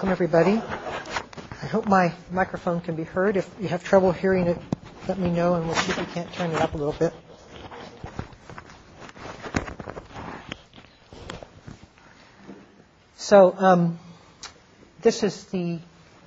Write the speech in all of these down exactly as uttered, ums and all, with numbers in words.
welcome everybody. I hope my microphone can be heard. If you have trouble hearing it, let me know and we'll see if we can't turn it up a little bit. So um, this is the,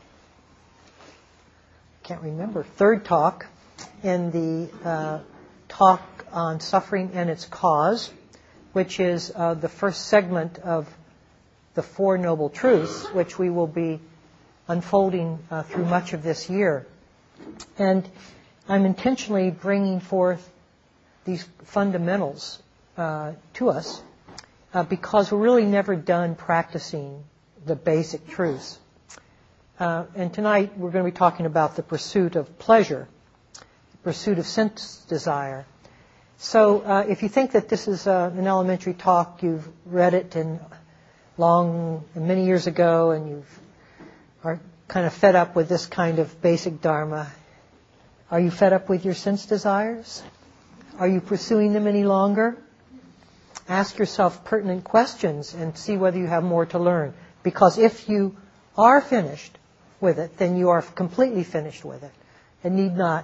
I can't remember, third talk in the uh, talk on suffering and its cause, which is uh, the first segment of the Four Noble Truths, which we will be unfolding uh, through much of this year. And I'm intentionally bringing forth these fundamentals uh, to us uh, because we're really never done practicing the basic truths. Uh, and tonight we're going to be talking about the pursuit of pleasure, the pursuit of sense desire. So uh, if you think that this is uh, an elementary talk, you've read it in long, many years ago, and you are kind of fed up with this kind of basic dharma. Are you fed up with your sense desires? Are you pursuing them any longer? Ask yourself pertinent questions and see whether you have more to learn. Because if you are finished with it, then you are completely finished with it and need not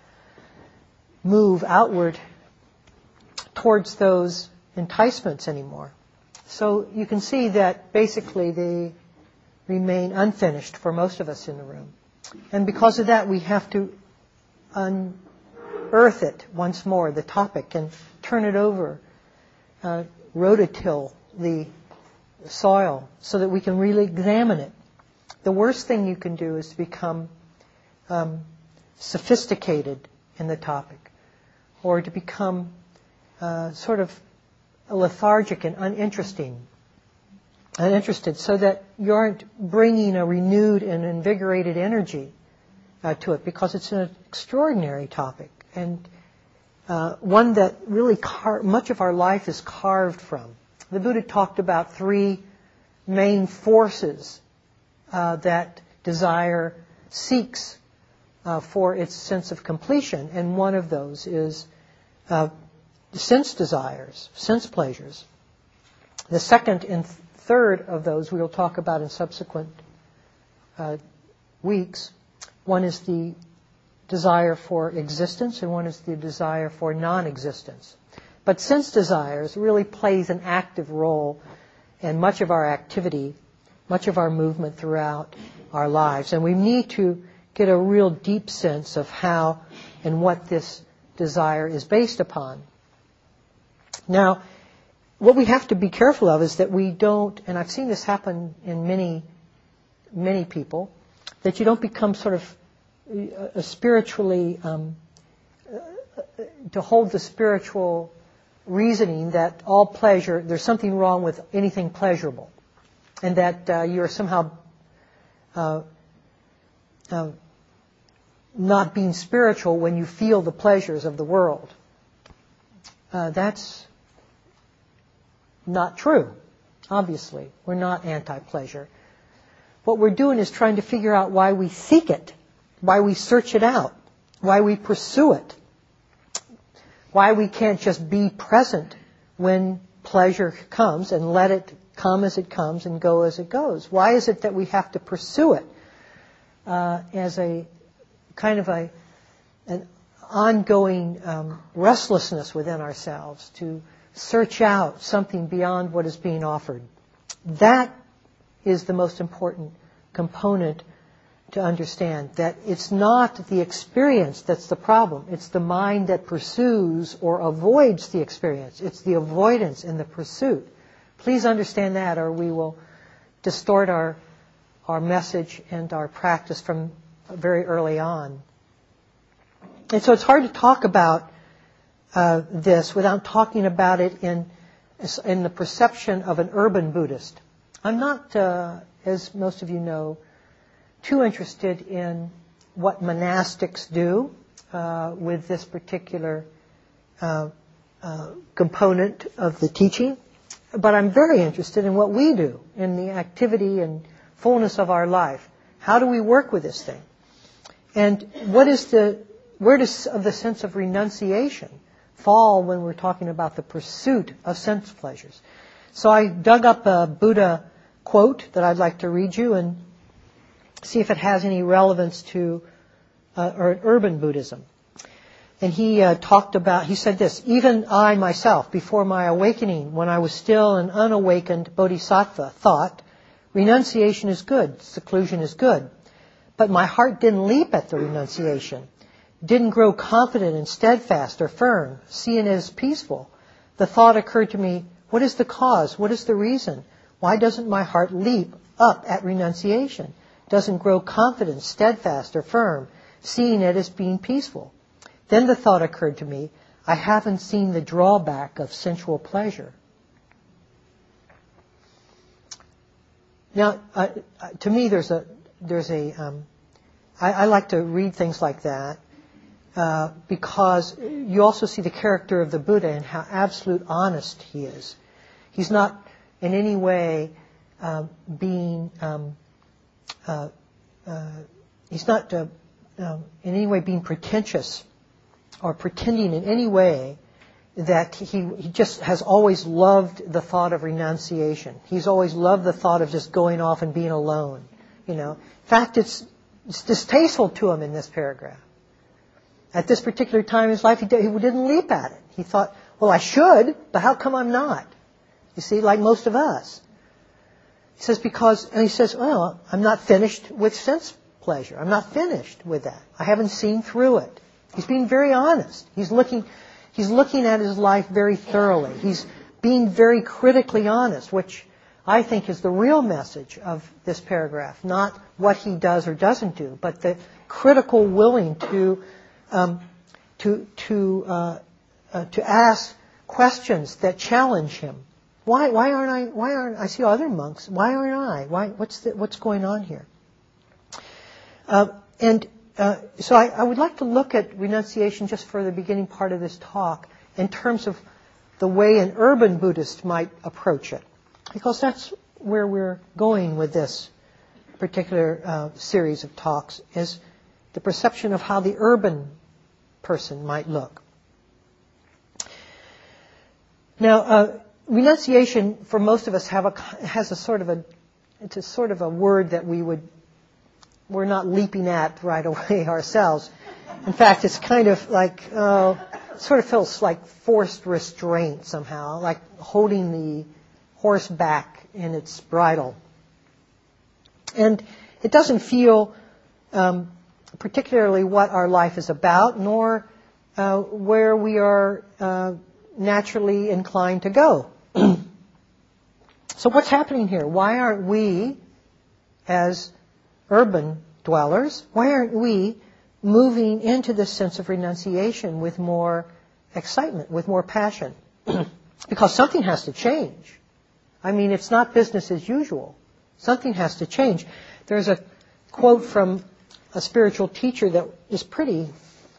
move outward towards those enticements anymore. So you can see that basically they remain unfinished for most of us in the room. And because of that, we have to unearth it once more, the topic, and turn it over, uh, rototill the soil so that we can really examine it. The worst thing you can do is to become um, sophisticated in the topic, or to become uh, sort of lethargic and uninteresting, uninterested, so that you aren't bringing a renewed and invigorated energy uh, to it, because it's an extraordinary topic and uh, one that really car- much of our life is carved from. The Buddha talked about three main forces uh, that desire seeks uh, for its sense of completion, and one of those is uh, sense desires, sense pleasures. The second and third of those we will talk about in subsequent uh, weeks. One is the desire for existence, and one is the desire for non-existence. But sense desires really plays an active role in much of our activity, much of our movement throughout our lives. And we need to get a real deep sense of how and what this desire is based upon. Now, what we have to be careful of is that we don't, and I've seen this happen in many, many people, that you don't become sort of uh, spiritually, um, uh, to hold the spiritual reasoning that all pleasure, there's something wrong with anything pleasurable, and that uh, you're somehow uh, uh, not being spiritual when you feel the pleasures of the world. Uh, that's not true, obviously. We're not anti-pleasure. What we're doing is trying to figure out why we seek it, why we search it out, why we pursue it, why we can't just be present when pleasure comes and let it come as it comes and go as it goes. Why is it that we have to pursue it uh, as a kind of a an ongoing um, restlessness within ourselves to search out something beyond what is being offered? That is the most important component to understand, that it's not the experience that's the problem. It's the mind that pursues or avoids the experience. It's the avoidance and the pursuit. Please understand that, or we will distort our our message and our practice from very early on. And so it's hard to talk about uh, this without talking about it in in the perception of an urban Buddhist. I'm not, uh, as most of you know, too interested in what monastics do uh, with this particular uh, uh, component of the teaching, but I'm very interested in what we do in the activity and fullness of our life. How do we work with this thing? And what is the, where does the sense of renunciation fall when we're talking about the pursuit of sense pleasures? So I dug up a Buddha quote that I'd like to read you, and see if it has any relevance to uh, or urban Buddhism. And he uh, talked about, he said this, even I myself, before my awakening, when I was still an unawakened bodhisattva, thought, renunciation is good, seclusion is good. But my heart didn't leap at the renunciation, didn't grow confident and steadfast or firm, seeing it as peaceful. The thought occurred to me, what is the cause? What is the reason? Why doesn't my heart leap up at renunciation? Doesn't grow confident, steadfast or firm, seeing it as being peaceful? Then the thought occurred to me, I haven't seen the drawback of sensual pleasure. Now, uh, to me, there's a, there's a, um, I, I like to read things like that uh, because you also see the character of the Buddha and how absolute honest he is. He's not in any way uh, being, um, uh, uh, he's not uh, um, in any way being pretentious or pretending in any way that he, he just has always loved the thought of renunciation. He's always loved the thought of just going off and being alone. You know, in fact, it's, it's distasteful to him in this paragraph. At this particular time in his life, he, did, he didn't leap at it. He thought, well, I should, but how come I'm not? You see, like most of us. He says, because, and he says, well, I'm not finished with sense pleasure. I'm not finished with that. I haven't seen through it. He's being very honest. He's looking, he's looking at his life very thoroughly. He's being very critically honest, which I think is the real message of this paragraph. Not what he does or doesn't do, but the critical willing to um, to to uh, uh, to ask questions that challenge him. Why why aren't I? Why aren't I see other monks? Why aren't I? Why what's the, what's going on here? Uh, and Uh, so I, I would like to look at renunciation just for the beginning part of this talk in terms of the way an urban Buddhist might approach it, because that's where we're going with this particular uh, series of talks, is the perception of how the urban person might look. Now, uh, renunciation for most of us have a, has a sort of a, it's a sort of a word that we would we're not leaping at right away ourselves. In fact, it's kind of like, uh, it sort of feels like forced restraint somehow, like holding the horse back in its bridle. And it doesn't feel um, particularly what our life is about, nor uh, where we are uh, naturally inclined to go. So what's happening here? Why aren't we, as urban dwellers, why aren't we moving into this sense of renunciation with more excitement, with more passion? Because something has to change. I mean, it's not business as usual. Something has to change. There's a quote from a spiritual teacher that is pretty,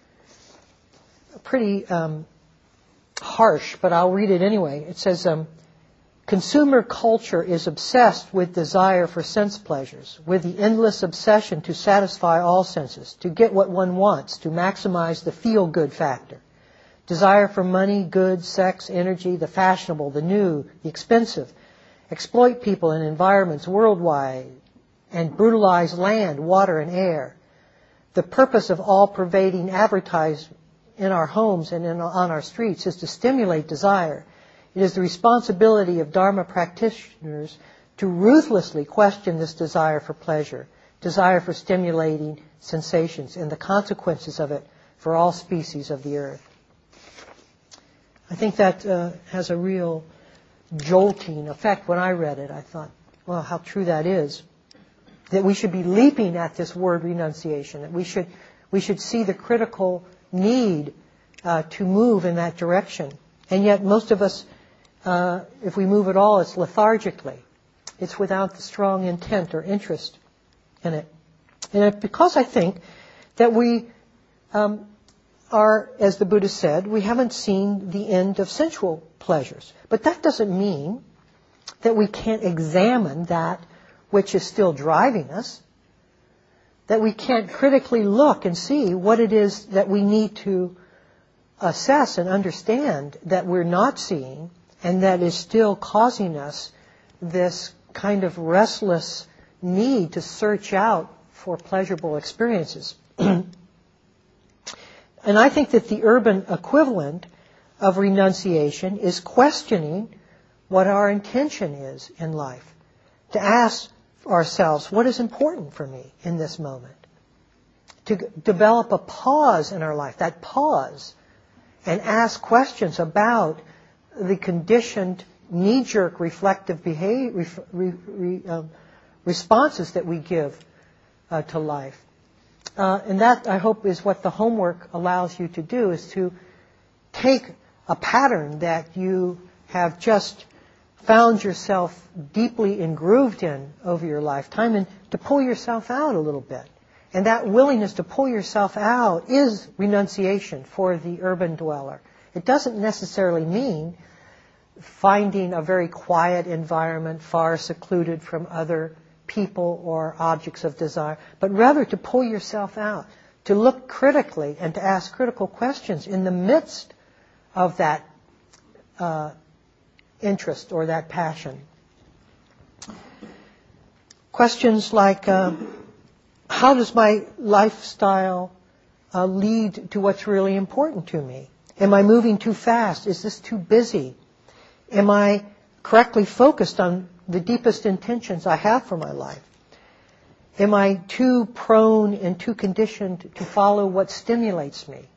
pretty um, harsh, but I'll read it anyway. It says, um, consumer culture is obsessed with desire for sense pleasures, with the endless obsession to satisfy all senses, to get what one wants, to maximize the feel-good factor. Desire for money, goods, sex, energy, the fashionable, the new, the expensive. Exploit people and environments worldwide and brutalize land, water, and air. The purpose of all-pervading advertising in our homes and in, on our streets is to stimulate desire. It is the responsibility of Dharma practitioners to ruthlessly question this desire for pleasure, desire for stimulating sensations, and the consequences of it for all species of the earth. I think that uh, has a real jolting effect. When I read it, I thought, well, how true that is. That we should be leaping at this word renunciation, that we should, we should see the critical need uh, to move in that direction. And yet most of us, Uh, if we move at all, it's lethargically. It's without the strong intent or interest in it. And it, because I think that we um, are, as the Buddha said, we haven't seen the end of sensual pleasures. But that doesn't mean that we can't examine that which is still driving us, that we can't critically look and see what it is that we need to assess and understand that we're not seeing, and that is still causing us this kind of restless need to search out for pleasurable experiences. And I think that the urban equivalent of renunciation is questioning what our intention is in life. To ask ourselves, what is important for me in this moment? To g- develop a pause in our life, that pause, and ask questions about the conditioned knee-jerk reflective behavior, re, re, uh, responses that we give uh, to life. Uh, and that, I hope, is what the homework allows you to do, is to take a pattern that you have just found yourself deeply engrooved in over your lifetime and to pull yourself out a little bit. And that willingness to pull yourself out is renunciation for the urban dweller. It doesn't necessarily mean finding a very quiet environment, far secluded from other people or objects of desire, but rather to pull yourself out, to look critically and to ask critical questions in the midst of that uh, interest or that passion. Questions like, uh, how does my lifestyle uh, lead to what's really important to me? Am I moving too fast? Is this too busy? Am I correctly focused on the deepest intentions I have for my life? Am I too prone and too conditioned to follow what stimulates me?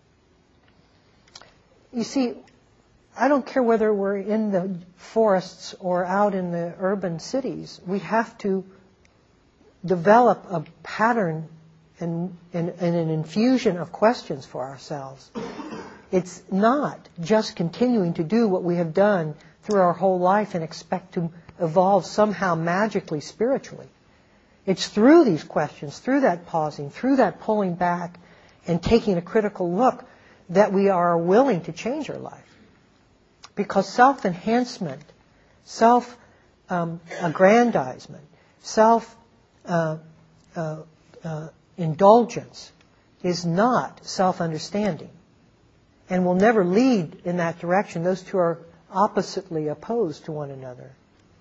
You see, I don't care whether we're in the forests or out in the urban cities. We have to develop a pattern and, and, and an infusion of questions for ourselves. It's not just continuing to do what we have done through our whole life and expect to evolve somehow magically spiritually. It's through these questions, through that pausing, through that pulling back and taking a critical look that we are willing to change our life. Because self-enhancement, self-aggrandizement, self uh, uh, uh, indulgence is not self-understanding and will never lead in that direction. Those two are oppositely opposed to one another.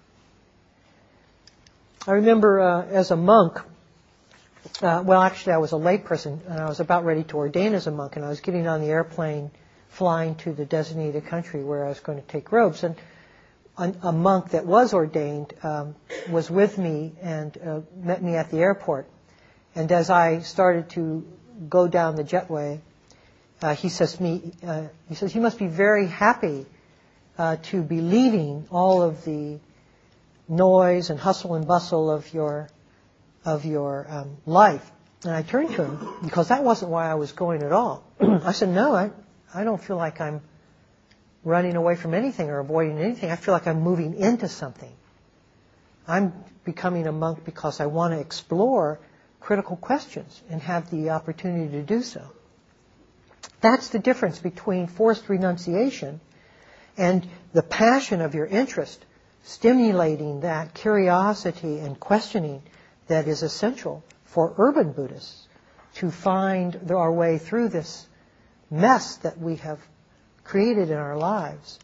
I remember uh, as a monk, uh, well, actually I was a layperson, and I was about ready to ordain as a monk, and I was getting on the airplane flying to the designated country where I was going to take robes. And a, a monk that was ordained um, was with me and uh, met me at the airport. And as I started to go down the jetway, uh, he says to me, uh, he says, you must be very happy uh, to be leaving all of the noise and hustle and bustle of your of your um, life. And I turned to him, because that wasn't why I was going at all. I said, no, I, I don't feel like I'm running away from anything or avoiding anything. I feel like I'm moving into something. I'm becoming a monk because I want to explore critical questions and have the opportunity to do so. That's the difference between forced renunciation and the passion of your interest, stimulating that curiosity and questioning that is essential for urban Buddhists to find our way through this mess that we have created in our lives.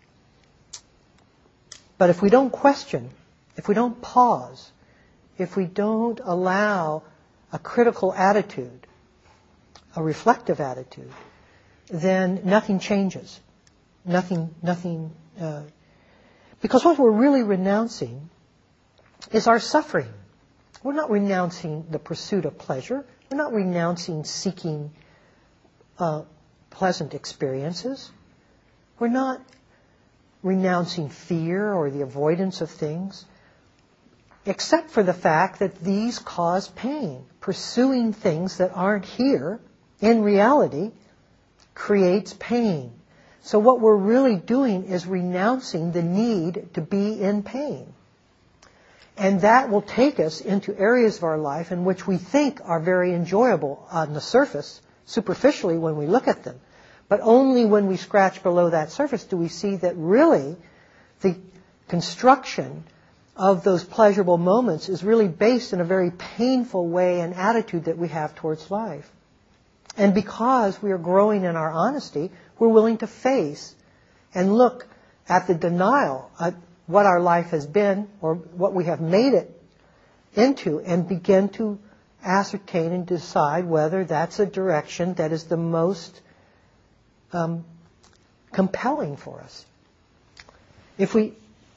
But if we don't question, if we don't pause, if we don't allow a critical attitude, a reflective attitude, then nothing changes. Nothing, nothing, uh, because what we're really renouncing is our suffering. We're not renouncing the pursuit of pleasure. We're not renouncing seeking uh, pleasant experiences. We're not renouncing fear or the avoidance of things, except for the fact that these cause pain. Pursuing things that aren't here in reality creates pain. So what we're really doing is renouncing the need to be in pain. And that will take us into areas of our life in which we think are very enjoyable on the surface, superficially when we look at them. But only when we scratch below that surface do we see that really the construction of those pleasurable moments is really based in a very painful way and attitude that we have towards life. And because we are growing in our honesty, we're willing to face and look at the denial of what our life has been or what we have made it into and begin to ascertain and decide whether that's a direction that is the most um, compelling for us. If we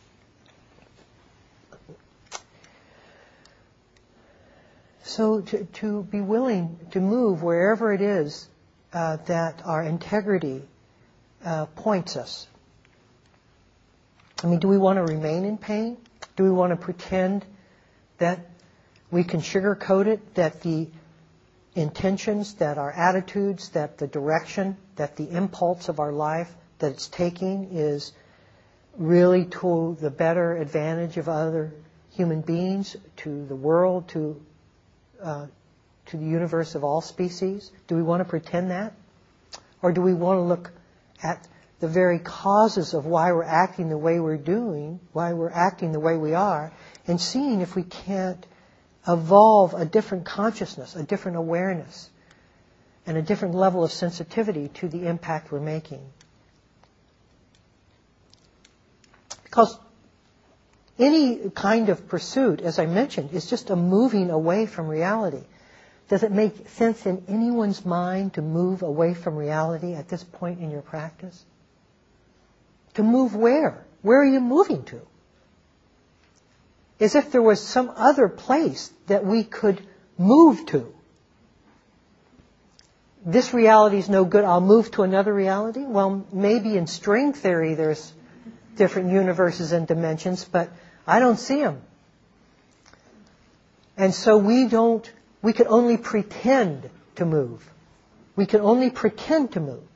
So to, to be willing to move wherever it is uh, that our integrity uh, points us. I mean, do we want to remain in pain? Do we want to pretend that we can sugarcoat it, that the intentions, that our attitudes, that the direction, that the impulse of our life that it's taking is really to the better advantage of other human beings, to the world, to uh, to the universe of all species? Do we want to pretend that? Or do we want to look at the very causes of why we're acting the way we're doing, why we're acting the way we are, and seeing if we can't evolve a different consciousness, a different awareness, and a different level of sensitivity to the impact we're making? Because any kind of pursuit, as I mentioned, is just a moving away from reality. Does it make sense in anyone's mind to move away from reality at this point in your practice? To move where? Where are you moving to? As if there was some other place that we could move to. This reality is no good, I'll move to another reality? Well, maybe in string theory there's different universes and dimensions, but I don't see them. And so we don't, we can only pretend to move. We can only pretend to move.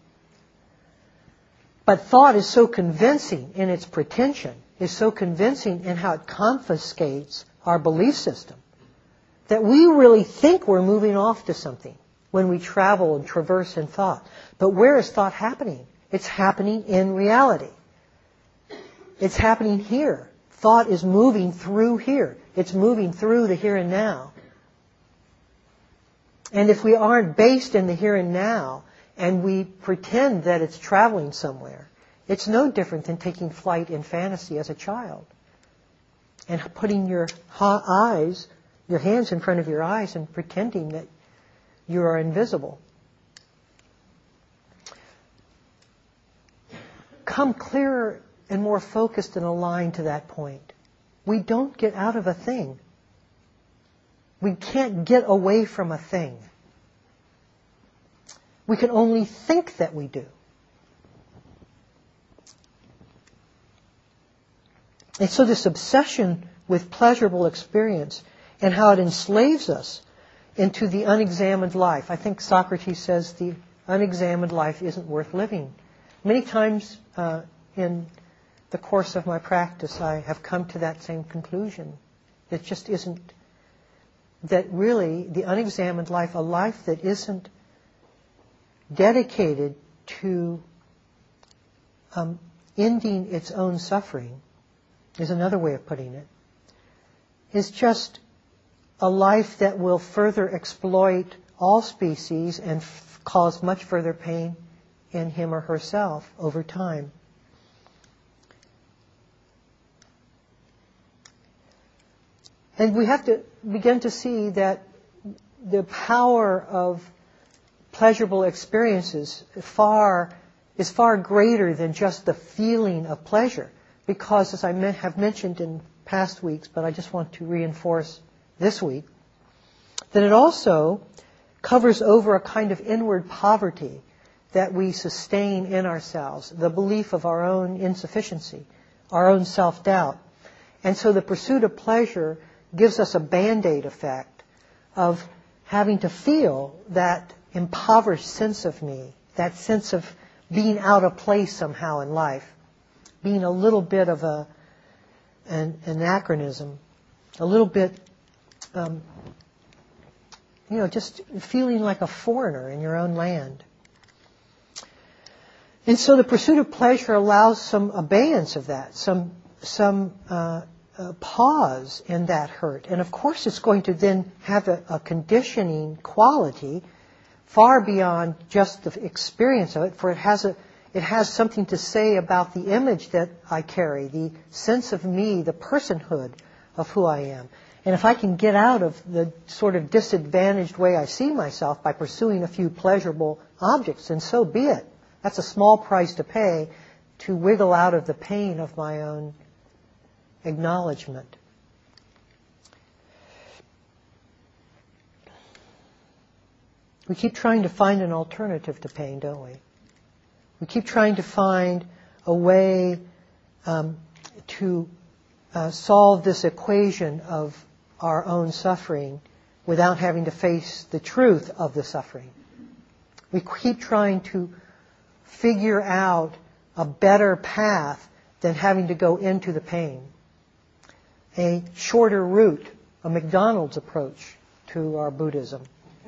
But thought is so convincing in its pretension, is so convincing in how it confiscates our belief system, that we really think we're moving off to something when we travel and traverse in thought. But where is thought happening? It's happening in reality. It's happening here. Thought is moving through here. It's moving through the here and now. And if we aren't based in the here and now, and we pretend that it's traveling somewhere, it's no different than taking flight in fantasy as a child and putting your eyes, your hands in front of your eyes and pretending that you are invisible. Come clearer and more focused and aligned to that point. We don't get out of a thing. We can't get away from a thing. We can only think that we do. And so this obsession with pleasurable experience and how it enslaves us into the unexamined life. I think Socrates says the unexamined life isn't worth living. Many times uh, in the course of my practice, I have come to that same conclusion. It just isn't, that really the unexamined life, a life that isn't dedicated to um, ending its own suffering, is another way of putting it, is just a life that will further exploit all species and f- cause much further pain in him or herself over time. And we have to begin to see that the power of pleasurable experiences far is far greater than just the feeling of pleasure. Because, as I have mentioned in past weeks, but I just want to reinforce this week, that it also covers over a kind of inward poverty that we sustain in ourselves, the belief of our own insufficiency, our own self-doubt. And so the pursuit of pleasure gives us a Band-Aid effect of having to feel that impoverished sense of me, that sense of being out of place somehow in life, being a little bit of a an anachronism, a little bit, um, you know, just feeling like a foreigner in your own land. And so the pursuit of pleasure allows some abeyance of that, some some uh, uh, pause in that hurt. And of course it's going to then have a, a conditioning quality far beyond just the experience of it, for it has a It has something to say about the image that I carry, the sense of me, the personhood of who I am. And if I can get out of the sort of disadvantaged way I see myself by pursuing a few pleasurable objects, then so be it. That's a small price to pay to wiggle out of the pain of my own acknowledgement. We keep trying to find an alternative to pain, don't we? We keep trying to find a way um, to uh, solve this equation of our own suffering without having to face the truth of the suffering. We keep trying to figure out a better path than having to go into the pain. A shorter route, a McDonald's approach to our Buddhism.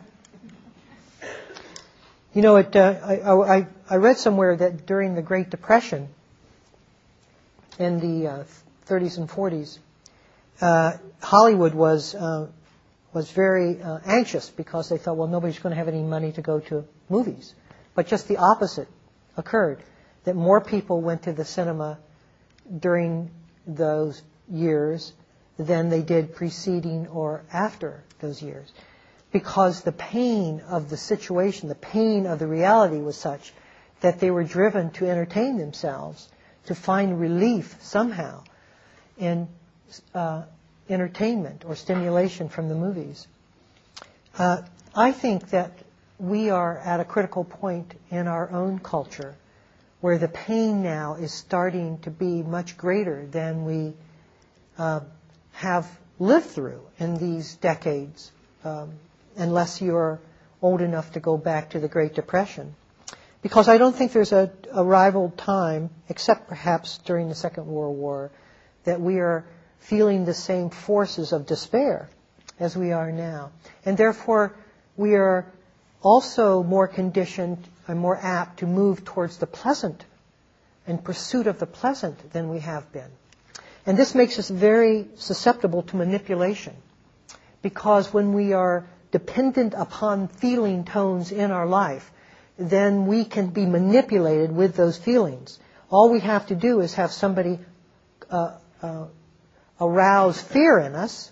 You know, it, uh, I, I, I read somewhere that during the Great Depression in the uh, thirties and forties, uh, Hollywood was uh, was very uh, anxious because they thought, well, nobody's going to have any money to go to movies. But just the opposite occurred, that more people went to the cinema during those years than they did preceding or after those years. Because the pain of the situation, the pain of the reality was such that they were driven to entertain themselves, to find relief somehow in uh, entertainment or stimulation from the movies. Uh, I think that we are at a critical point in our own culture where the pain now is starting to be much greater than we uh, have lived through in these decades, um, unless you're old enough to go back to the Great Depression. Because I don't think there's a, a rival time, except perhaps during the Second World War, that we are feeling the same forces of despair as we are now. And therefore, we are also more conditioned and more apt to move towards the pleasant and pursuit of the pleasant than we have been. And this makes us very susceptible to manipulation, because when we are dependent upon feeling tones in our life, then we can be manipulated with those feelings. All we have to do is have somebody uh, uh, arouse fear in us,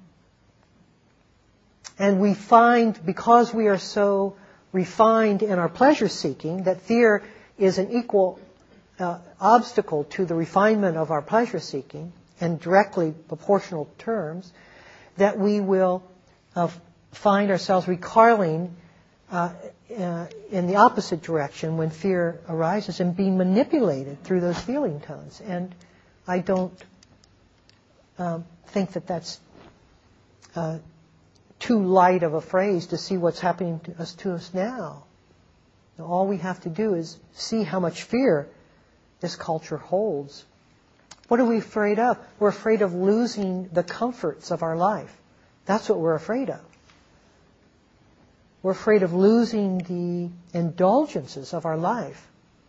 and we find, because we are so refined in our pleasure seeking, that fear is an equal uh, obstacle to the refinement of our pleasure seeking, in directly proportional terms, that we will uh, find ourselves recoiling uh, uh, in the opposite direction when fear arises and being manipulated through those feeling tones. And I don't um, think that that's uh, too light of a phrase to see what's happening to us to us now. Now, all we have to do is see how much fear this culture holds. What are we afraid of? We're afraid of losing the comforts of our life. That's what we're afraid of. We're afraid of losing the indulgences of our life.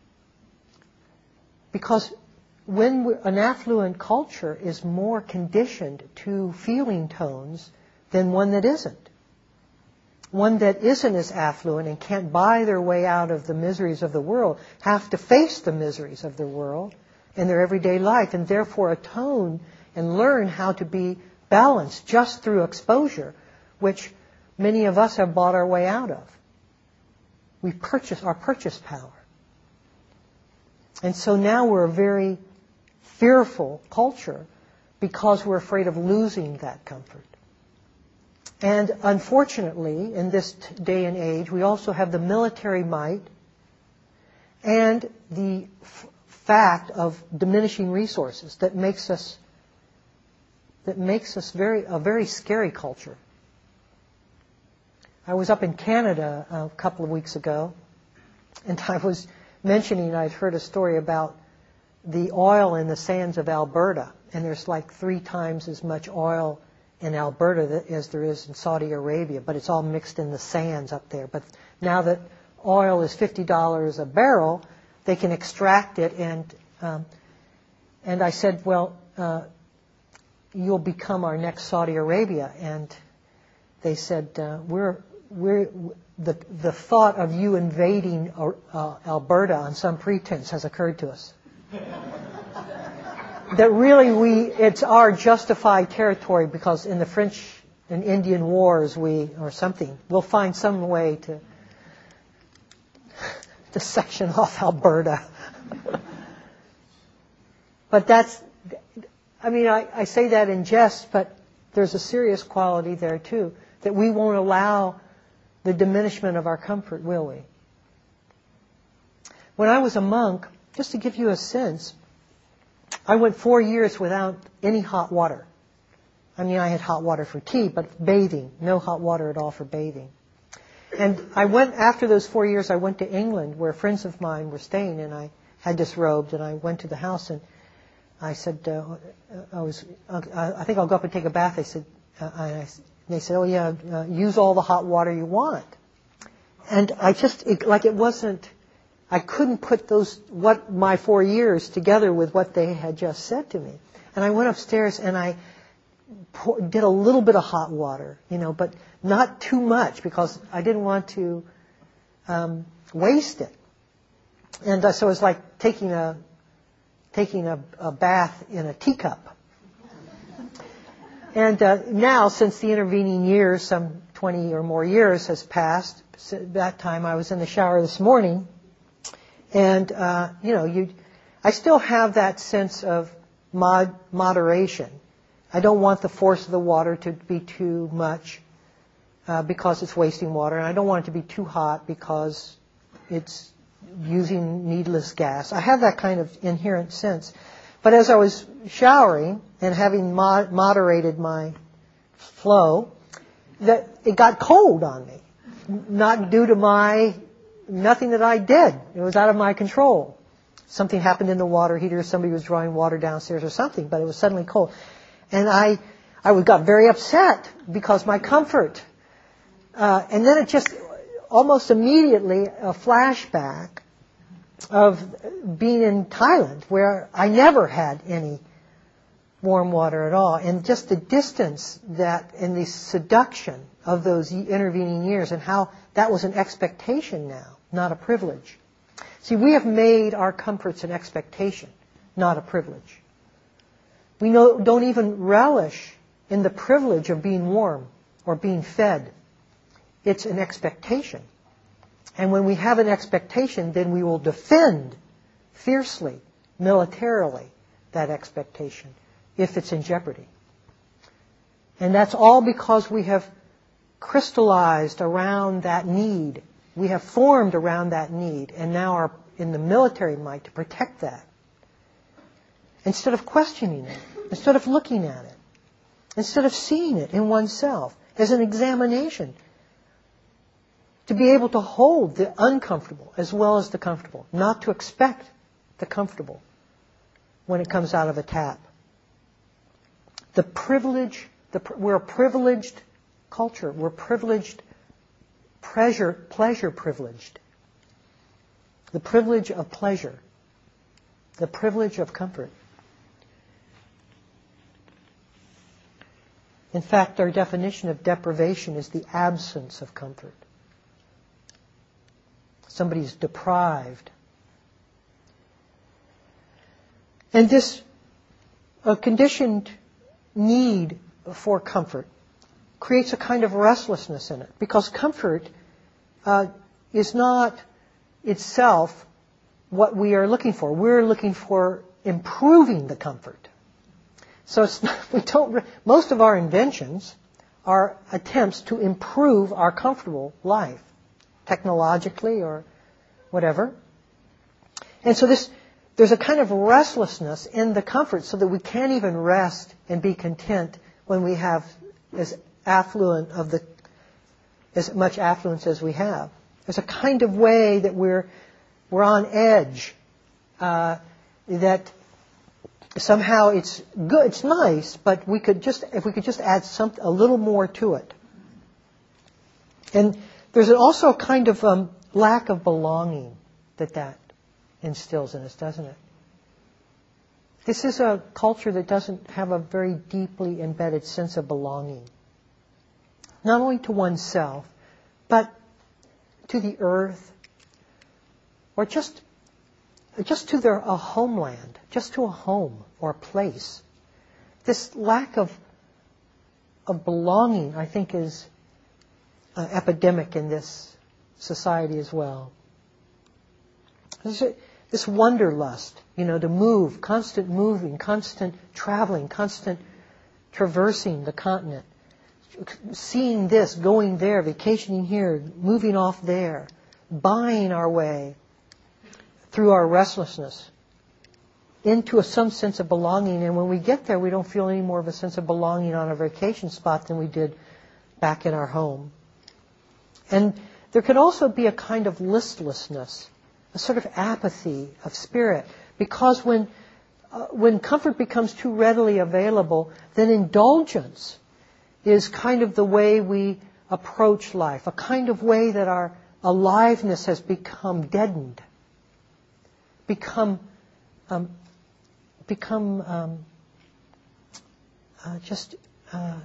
Because when we're, an affluent culture is more conditioned to feeling tones than one that isn't. One that isn't as affluent and can't buy their way out of the miseries of the world have to face the miseries of the world in their everyday life, and therefore atone and learn how to be balanced just through exposure, which many of us have bought our way out of. We purchase our purchase power. And so now we're a very fearful culture because we're afraid of losing that comfort. And unfortunately, in this t- day and age, we also have the military might and the f- fact of diminishing resources that makes us that makes us very a very scary culture. I was up in Canada a couple of weeks ago, and I was mentioning I'd heard a story about the oil in the sands of Alberta, and there's like three times as much oil in Alberta as there is in Saudi Arabia, but it's all mixed in the sands up there. But now that oil is fifty dollars a barrel, they can extract it, and um, and I said, well, uh, you'll become our next Saudi Arabia, and they said, uh, we're we're the the thought of you invading uh, Alberta on some pretense has occurred to us. that really we, it's our justified territory because in the French and Indian wars we, or something, we'll find some way to, to section off Alberta. But that's, I mean, I, I say that in jest, but there's a serious quality there too, that we won't allow the diminishment of our comfort, will we? When I was a monk, just to give you a sense, I went four years without any hot water. I mean, I had hot water for tea, but bathing, no hot water at all for bathing. And I went, after those four years, I went to England where friends of mine were staying, and I had disrobed, and I went to the house, and I said, uh, I was, uh, I think I'll go up and take a bath. They said, uh, I, they said, oh yeah, uh, use all the hot water you want. And I just, it, like it wasn't, I couldn't put those, what my four years together with what they had just said to me. And I went upstairs and I pour, did a little bit of hot water, you know, but not too much because I didn't want to um, waste it. And uh, so it was like taking a taking a, a bath in a teacup. And uh, now, since the intervening years, some twenty or more years has passed, that time I was in the shower this morning, and, uh, you know, you, I still have that sense of mod, moderation. I don't want the force of the water to be too much uh, because it's wasting water, and I don't want it to be too hot because it's using needless gas. I have that kind of inherent sense. But as I was showering and having mod- moderated my flow, that it got cold on me. Not due to my, nothing that I did. It was out of my control. Something happened in the water heater, somebody was drawing water downstairs or something, but it was suddenly cold. And I, I got very upset because my comfort. Uh, and then it just, almost immediately, a flashback of being in Thailand, where I never had any warm water at all. And just the distance that, and the seduction of those intervening years, and how that was an expectation now, not a privilege. See, we have made our comforts an expectation, not a privilege. We know, don't even relish in the privilege of being warm or being fed. It's an expectation. And when we have an expectation, then we will defend fiercely, militarily, that expectation if it's in jeopardy. And that's all because we have crystallized around that need. We have formed around that need and now are in the military might to protect that. Instead of questioning it, instead of looking at it, instead of seeing it in oneself as an examination, to be able to hold the uncomfortable as well as the comfortable, not to expect the comfortable when it comes out of a tap. The privilege, the, we're a privileged culture. We're privileged, pleasure, pleasure privileged. The privilege of pleasure. The privilege of comfort. In fact, our definition of deprivation is the absence of comfort. Somebody's deprived. And this a conditioned need for comfort creates a kind of restlessness in it, because comfort uh, is not itself what we are looking for. We're looking for improving the comfort. So it's not, we don't. Most of our inventions are attempts to improve our comfortable life, technologically or whatever. And so this, there's a kind of restlessness in the comfort, so that we can't even rest and be content when we have as affluent of the, as much affluence as we have. There's a kind of way that we're we're on edge. Uh, that somehow it's good, it's nice, but we could just if we could just add some a little more to it. And there's also a kind of um, lack of belonging that that instills in us, doesn't it? This is a culture that doesn't have a very deeply embedded sense of belonging. Not only to oneself, but to the earth, or just just to their a homeland, just to a home or a place. This lack of of belonging, I think, is uh, epidemic in this society as well. This, this wanderlust, you know, to move, constant moving, constant traveling, constant traversing the continent, seeing this, going there, vacationing here, moving off there, buying our way through our restlessness into a, some sense of belonging. And when we get there, we don't feel any more of a sense of belonging on a vacation spot than we did back in our home. And there could also be a kind of listlessness, a sort of apathy of spirit, because when uh, when comfort becomes too readily available, then indulgence is kind of the way we approach life, a kind of way that our aliveness has become deadened, become um, become um, uh, just uh,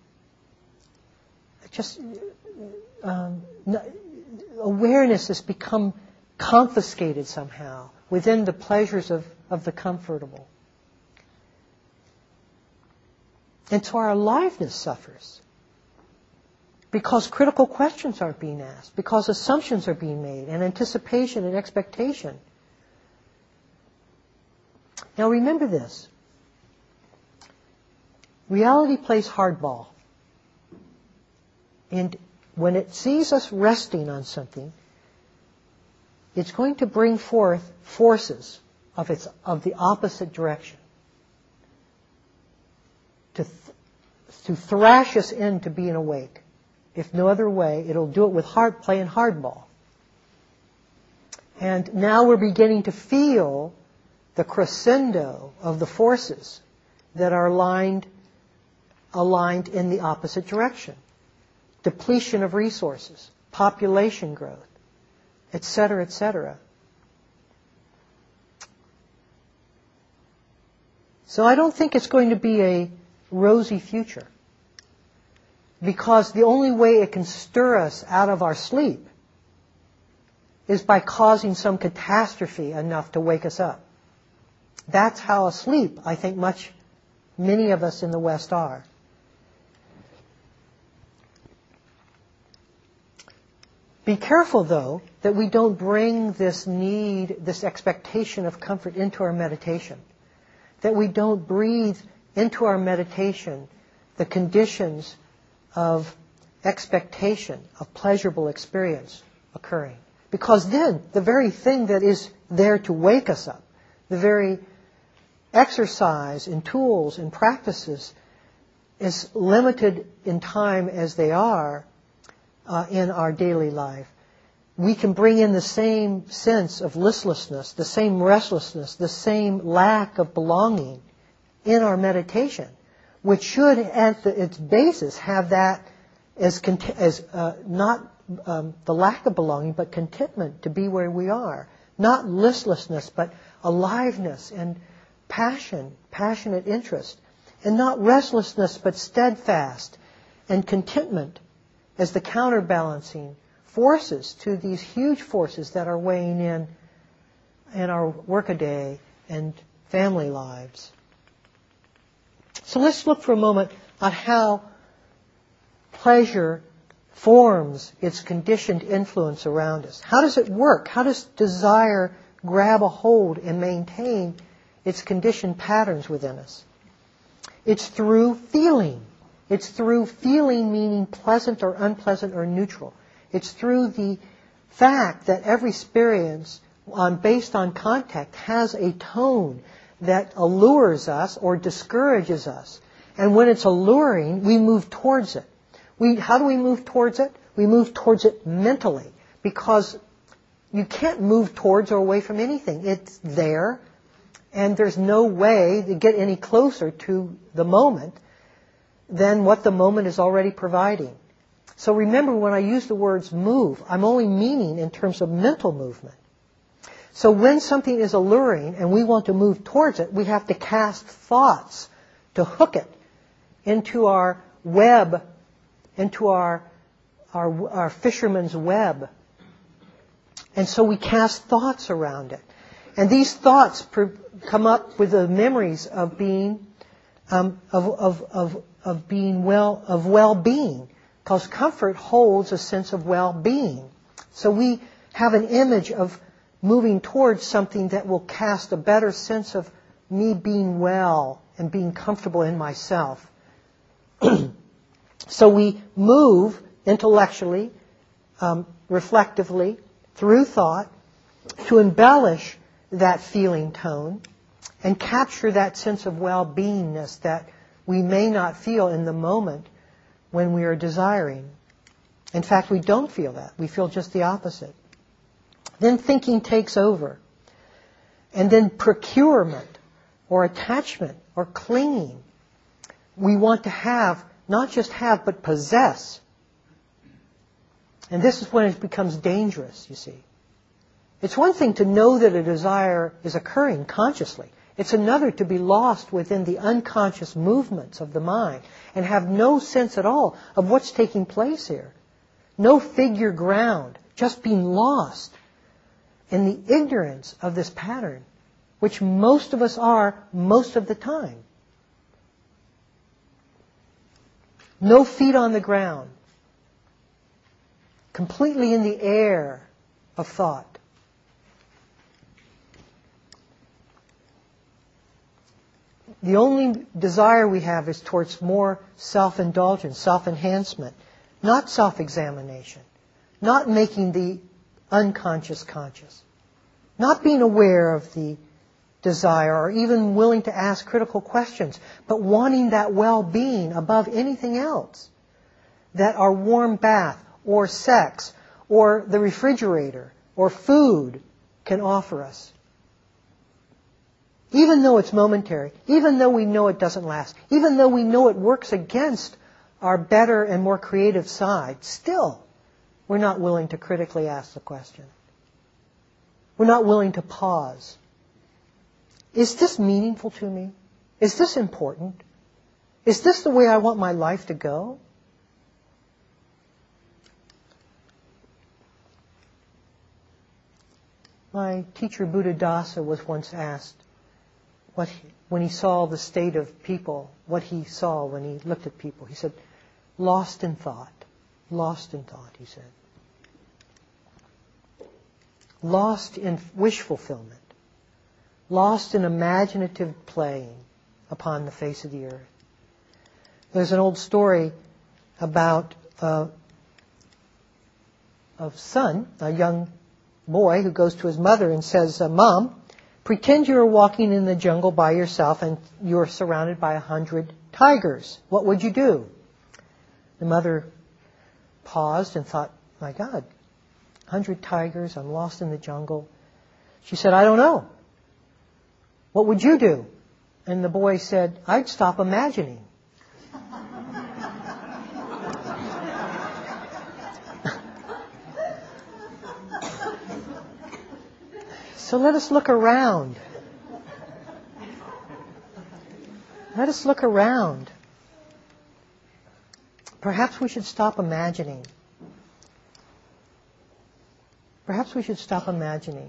just um, awareness has become confiscated somehow within the pleasures of, of the comfortable. And so our aliveness suffers because critical questions aren't being asked, because assumptions are being made, and anticipation and expectation. Now remember this. Reality plays hardball. And when it sees us resting on something, it's going to bring forth forces of its of the opposite direction to th- to thrash us into being awake. If no other way, it'll do it with hard playing hardball. And now we're beginning to feel the crescendo of the forces that are aligned aligned in the opposite direction. Depletion of resources, population growth, et cetera, et cetera. So I don't think it's going to be a rosy future, because the only way it can stir us out of our sleep is by causing some catastrophe enough to wake us up. That's how asleep, I think, much many of us in the West are. Be careful, though, that we don't bring this need, this expectation of comfort into our meditation. That we don't breathe into our meditation the conditions of expectation, of pleasurable experience occurring. Because then, the very thing that is there to wake us up, the very exercise and tools and practices, as limited in time as they are, Uh, in our daily life, we can bring in the same sense of listlessness, the same restlessness, the same lack of belonging in our meditation, which should, at the, its basis, have that as, cont- as uh, not um, the lack of belonging, but contentment to be where we are. Not listlessness, but aliveness and passion, passionate interest. And not restlessness, but steadfast and contentment as the counterbalancing forces to these huge forces that are weighing in in our workaday and family lives. So let's look for a moment at how pleasure forms its conditioned influence around us. How does it work? How does desire grab a hold and maintain its conditioned patterns within us? It's through feeling. It's through feeling, meaning pleasant or unpleasant or neutral. It's through the fact that every experience, on, based on contact, has a tone that allures us or discourages us. And when it's alluring, we move towards it. We, how do we move towards it? We move towards it mentally, because you can't move towards or away from anything. It's there, and there's no way to get any closer to the moment than what the moment is already providing. So remember, when I use the words move, I'm only meaning in terms of mental movement. So when something is alluring and we want to move towards it, we have to cast thoughts to hook it into our web, into our, our, our fisherman's web. And so we cast thoughts around it. And these thoughts per, come up with the memories of being, um, of, of, of, of being well, of well-being. Because comfort holds a sense of well-being. So we have an image of moving towards something that will cast a better sense of me being well and being comfortable in myself. So we move intellectually, um, reflectively, through thought, to embellish that feeling tone and capture that sense of well-beingness that we may not feel in the moment when we are desiring. In fact, we don't feel that. We feel just the opposite. Then thinking takes over. And then procurement or attachment or clinging. We want to have, not just have, but possess. And this is when it becomes dangerous, you see. It's one thing to know that a desire is occurring consciously. It's another to be lost within the unconscious movements of the mind and have no sense at all of what's taking place here. No figure ground, just being lost in the ignorance of this pattern, which most of us are most of the time. No feet on the ground, completely in the air of thought. The only desire we have is towards more self-indulgence, self-enhancement, not self-examination, not making the unconscious conscious, not being aware of the desire or even willing to ask critical questions, but wanting that well-being above anything else that our warm bath or sex or the refrigerator or food can offer us. Even though it's momentary, even though we know it doesn't last, even though we know it works against our better and more creative side, still, we're not willing to critically ask the question. We're not willing to pause. Is this meaningful to me? Is this important? Is this the way I want my life to go? My teacher Buddhadasa was once asked, What he, when he saw the state of people, what he saw when he looked at people. He said, lost in thought. Lost in thought, he said. Lost in wish fulfillment. Lost in imaginative playing upon the face of the earth. There's an old story about uh, a son, a young boy, who goes to his mother and says, Mom, pretend you're walking in the jungle by yourself and you're surrounded by a hundred tigers. What would you do? The mother paused and thought, my God, a hundred tigers, I'm lost in the jungle. She said, I don't know. What would you do? And the boy said, I'd stop imagining. So let us look around. Let us look around. Perhaps we should stop imagining. Perhaps we should stop imagining.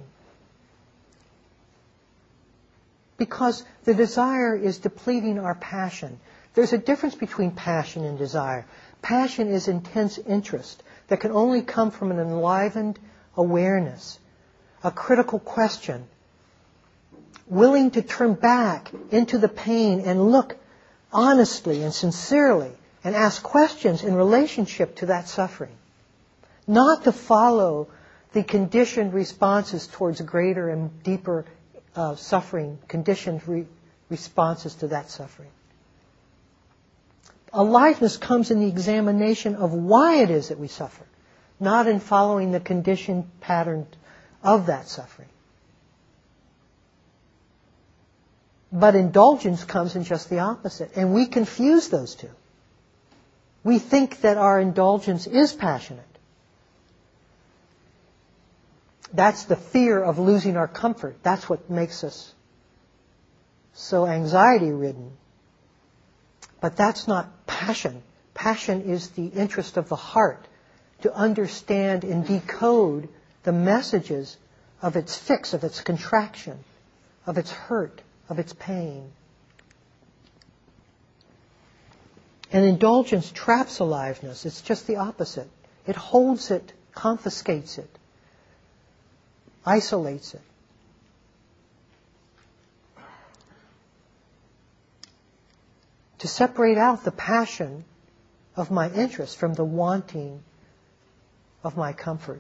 Because the desire is depleting our passion. There's a difference between passion and desire. Passion is intense interest that can only come from an enlivened awareness, a critical question, willing to turn back into the pain and look honestly and sincerely and ask questions in relationship to that suffering. Not to follow the conditioned responses towards greater and deeper uh, suffering, conditioned re- responses to that suffering. Aliveness comes in the examination of why it is that we suffer, not in following the conditioned pattern of that suffering. But indulgence comes in just the opposite, and we confuse those two. We think that our indulgence is passionate. That's the fear of losing our comfort. That's what makes us so anxiety-ridden. But that's not passion. Passion is the interest of the heart to understand and decode the messages of its fix, of its contraction, of its hurt, of its pain. And indulgence traps aliveness. It's just the opposite. It holds it, confiscates it, isolates it. To separate out the passion of my interest from the wanting of my comfort.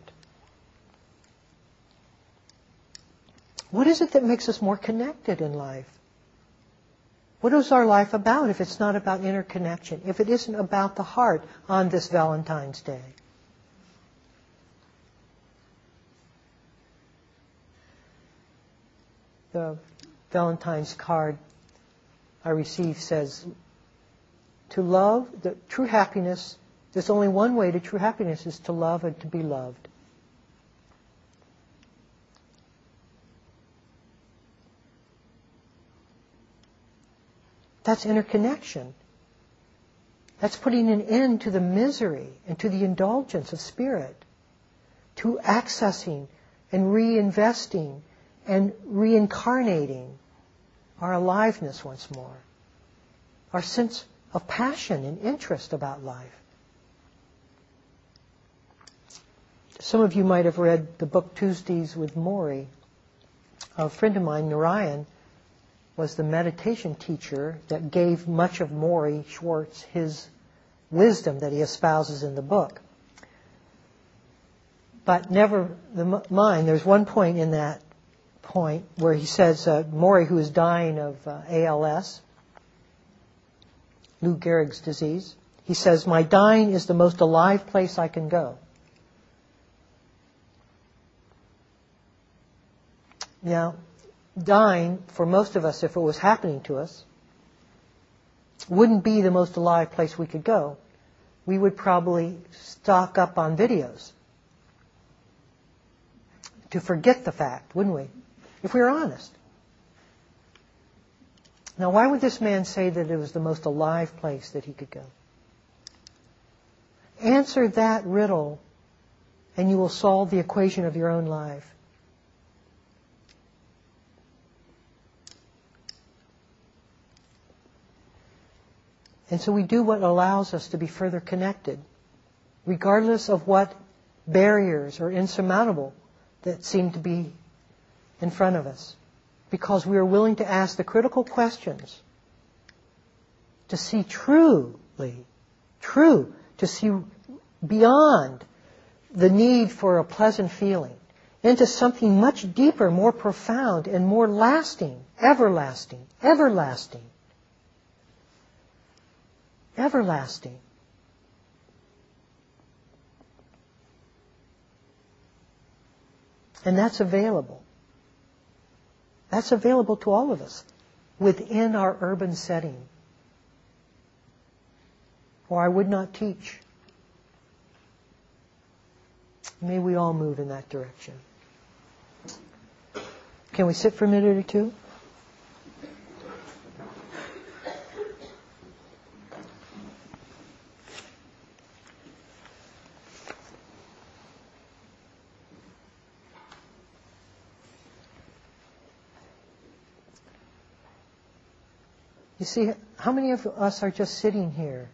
What is it that makes us more connected in life? What is our life about if it's not about interconnection, if it isn't about the heart on this Valentine's Day? The Valentine's card I received says, to love, the true happiness, there's only one way to true happiness, is to love and to be loved. That's interconnection. That's putting an end to the misery and to the indulgence of spirit, to accessing and reinvesting and reincarnating our aliveness once more, our sense of passion and interest about life. Some of you might have read the book Tuesdays with Morrie. A friend of mine, Narayan, was the meditation teacher that gave much of Morrie Schwartz his wisdom that he espouses in the book. But never the mind, there's one point in that point where he says, uh, Morrie, who is dying of uh, A L S, Lou Gehrig's disease, he says, my dying is the most alive place I can go. Now, dying, for most of us, if it was happening to us, wouldn't be the most alive place we could go. We would probably stock up on videos to forget the fact, wouldn't we? If we were honest. Now, why would this man say that it was the most alive place that he could go? Answer that riddle, and you will solve the equation of your own life. And so we do what allows us to be further connected, regardless of what barriers are insurmountable that seem to be in front of us, because we are willing to ask the critical questions, to see truly, true, to see beyond the need for a pleasant feeling, into something much deeper, more profound, and more lasting, everlasting, everlasting, everlasting. And that's available. That's available to all of us within our urban setting. Or I would not teach. May we all move in that direction. Can we sit for a minute or two? You see, how many of us are just sitting here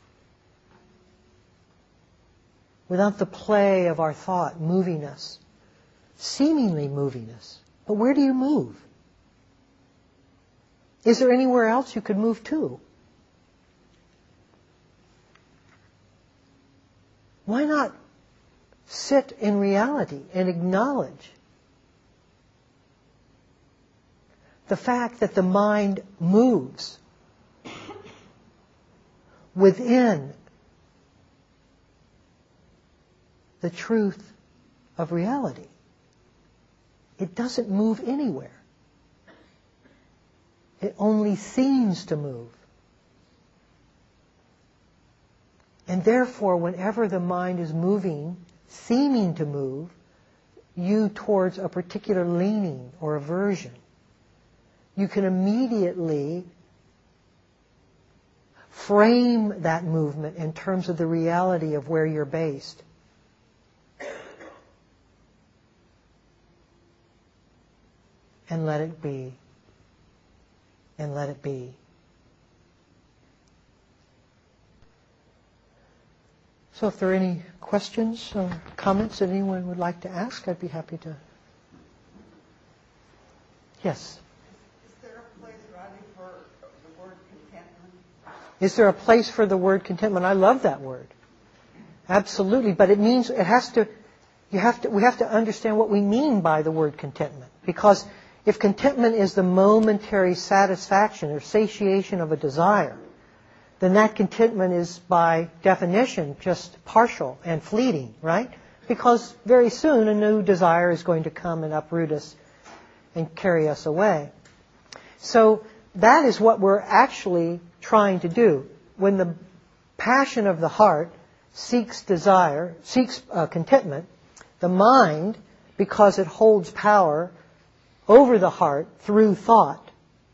without the play of our thought moving us, seemingly moving us? But where do you move? Is there anywhere else you could move to? Why not sit in reality and acknowledge the fact that the mind moves within the truth of reality? It doesn't move anywhere. It only seems to move. And therefore, whenever the mind is moving, seeming to move, you towards a particular leaning or aversion, you can immediately frame that movement in terms of the reality of where you're based. and let it be, and let it be. So if there are any questions or comments that anyone would like to ask, I'd be happy to. Yes? Is there a place, Rodney, for the word contentment? Is there a place for the word contentment? I love that word. Absolutely, but it means it has to, you have to, we have to understand what we mean by the word contentment. Because if contentment is the momentary satisfaction or satiation of a desire, then that contentment is by definition just partial and fleeting, right? Because very soon a new desire is going to come and uproot us and carry us away. So that is what we're actually trying to do. When the passion of the heart seeks desire, seeks uh, contentment, the mind, because it holds power over the heart through thought,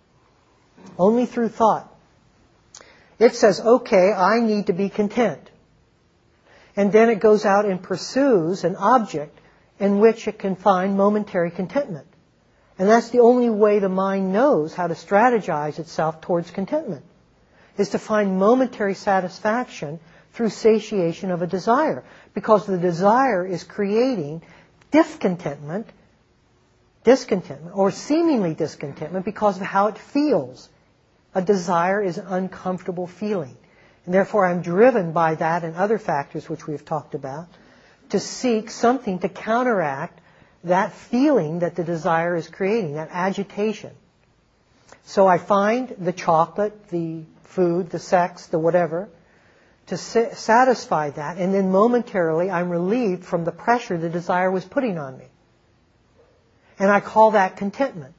only through thought, it says, okay, I need to be content. And then it goes out and pursues an object in which it can find momentary contentment. And that's the only way the mind knows how to strategize itself towards contentment, is to find momentary satisfaction through satiation of a desire. Because the desire is creating discontentment, discontentment, or seemingly discontentment because of how it feels. A desire is an uncomfortable feeling. And therefore I'm driven by that and other factors which we've talked about to seek something to counteract that feeling that the desire is creating, that agitation. So I find the chocolate, the food, the sex, the whatever, to satisfy that, and then momentarily I'm relieved from the pressure the desire was putting on me. And I call that contentment.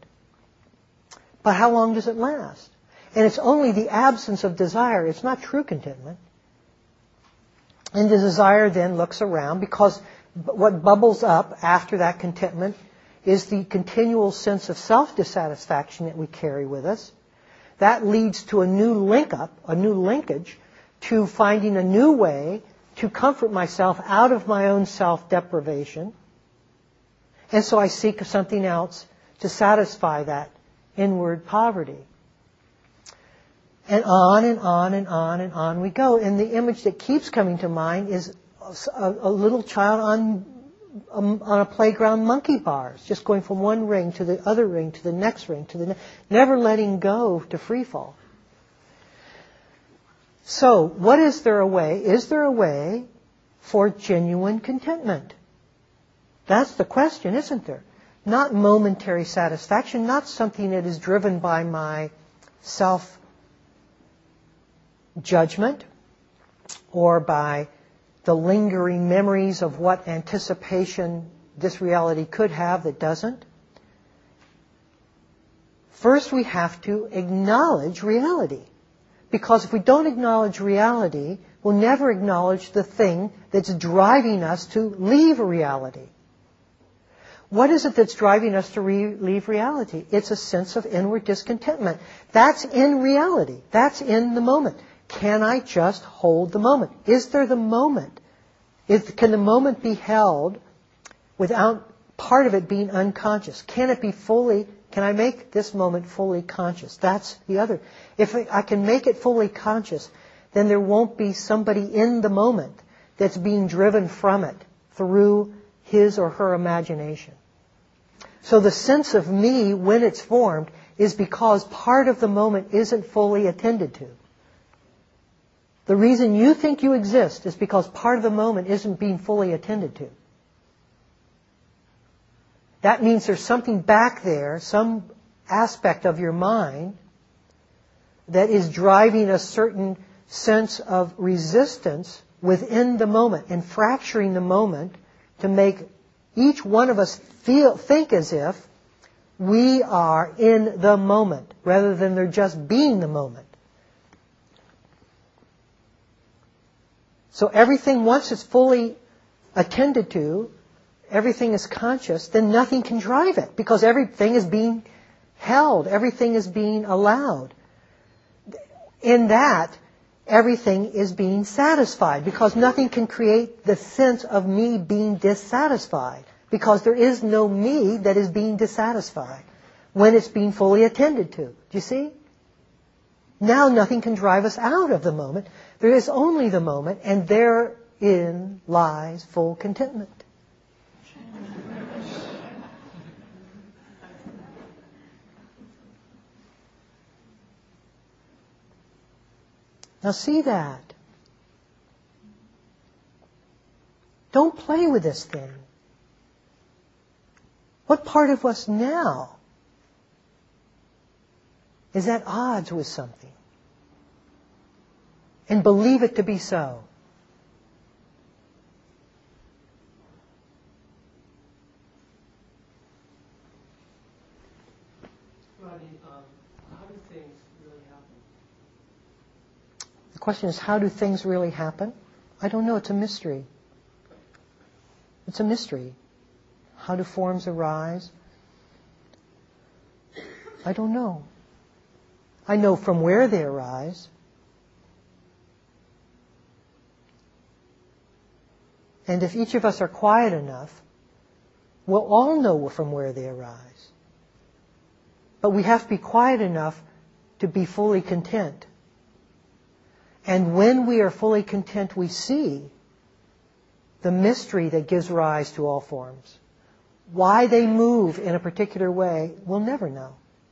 But how long does it last? And it's only the absence of desire. It's not true contentment. And the desire then looks around, because what bubbles up after that contentment is the continual sense of self-dissatisfaction that we carry with us. That leads to a new link-up, a new linkage, to finding a new way to comfort myself out of my own self-deprivation. And so I seek something else to satisfy that inward poverty. And on and on and on and on we go. And the image that keeps coming to mind is a, a little child on, um, on a playground monkey bars, just going from one ring to the other ring to the next ring to the next, never letting go to free fall. So, what is there a way? Is there a way for genuine contentment? That's the question, isn't there? Not momentary satisfaction, not something that is driven by my self-judgment or by the lingering memories of what anticipation this reality could have that doesn't. First, we have to acknowledge reality. Because if we don't acknowledge reality, we'll never acknowledge the thing that's driving us to leave reality. What is it that's driving us to re- leave reality? It's a sense of inward discontentment. That's in reality. That's in the moment. Can I just hold the moment? Is there the moment? Is, can the moment be held without part of it being unconscious? Can it be fully, can I make this moment fully conscious? That's the other. If I can make it fully conscious, then there won't be somebody in the moment that's being driven from it through his or her imagination. So the sense of me, when it's formed, is because part of the moment isn't fully attended to. The reason you think you exist is because part of the moment isn't being fully attended to. That means there's something back there, some aspect of your mind that is driving a certain sense of resistance within the moment and fracturing the moment to make each one of us feel, think as if we are in the moment rather than they're just being the moment. So everything, once it's fully attended to, everything is conscious, then nothing can drive it because everything is being held, everything is being allowed. In that, everything is being satisfied because nothing can create the sense of me being dissatisfied because there is no me that is being dissatisfied. when it's being fully attended to. Do you see? Now nothing can drive us out of the moment. There is only the moment, and therein lies full contentment. Now see that. Don't play with this thing. What part of us now is at odds with something? And believe it to be so. Rodney, um, how do things really happen? The question is, how do things really happen? I don't know. It's a mystery. It's a mystery. How do forms arise? I don't know. I know from where they arise. And if each of us are quiet enough, we'll all know from where they arise. But we have to be quiet enough to be fully content. And when we are fully content, we see the mystery that gives rise to all forms. Why they move in a particular way, we'll never know.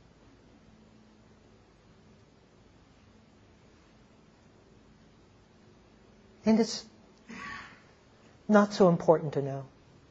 And it's not so important to know.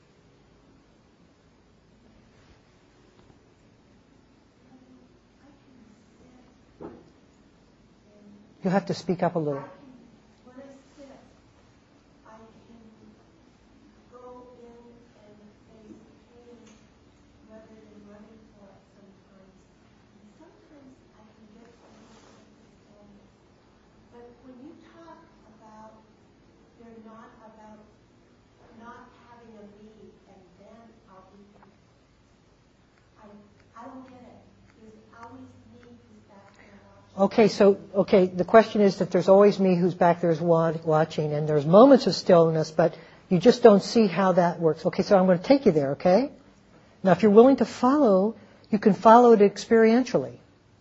You'll have to speak up a little. When I sit, I can go in and face pain rather than running for it sometimes. And sometimes I can get some But when you talk about they're not about not having a me and then I'll be I I don't get it. There's always me who's back there watching. Okay, so, okay, the question is that there's always me who's back there is watching, and there's moments of stillness, but you just don't see how that works. Okay, so I'm going to take you there, okay? Now, if you're willing to follow, you can follow it experientially.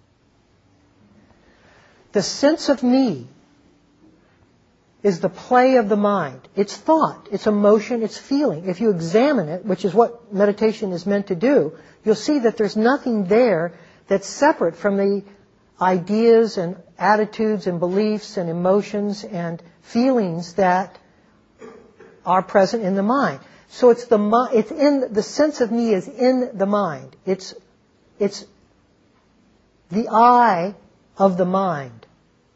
The sense of me is the play of the mind. It's thought, it's emotion, it's feeling. If you examine it, which is what meditation is meant to do, you'll see that there's nothing there that's separate from the ideas and attitudes and beliefs and emotions and feelings that are present in the mind. So it's the mi- it's in the sense of me is in the mind. It's it's the I of the mind.